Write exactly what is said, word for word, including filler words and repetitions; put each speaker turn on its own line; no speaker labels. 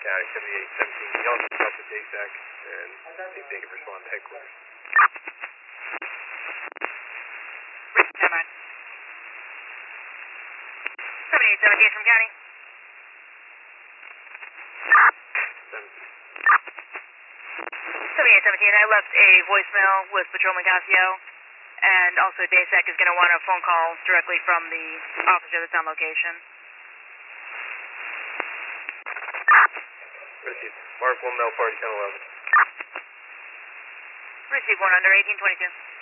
County seventy-eight seventeen, you also talk to DaySec and see if they can respond to headquarters.
seventy-eight seventeen from County. seventy-eight seventeen, I left a voicemail with Patrolman Casio, and also DaySec is going to want a phone call directly from the officer that's on location.
Received. Mark one Mel Party ten eleven.
Receive one under eighteen twenty-two.